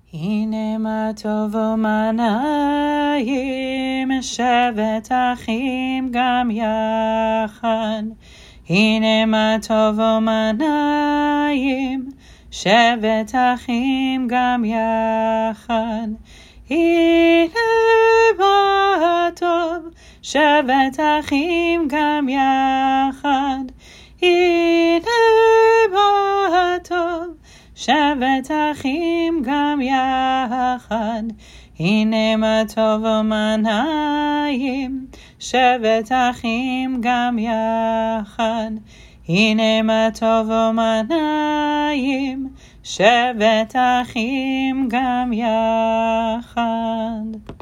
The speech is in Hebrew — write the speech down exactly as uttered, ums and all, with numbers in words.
הנה מה טוב ומה נעים, שבת אחים גם יחד. הנה מה טוב ומה נעים, שבת אחים גם יחד. הנה מה טוב, שבת אחים גם יחד. הנה מה טוב, שבת אחים גם יחד. הנה מה טוב ומה נעים, שבת אחים גם יחד. הנה מה טוב ומה נעים, שבת אחים גם יחד.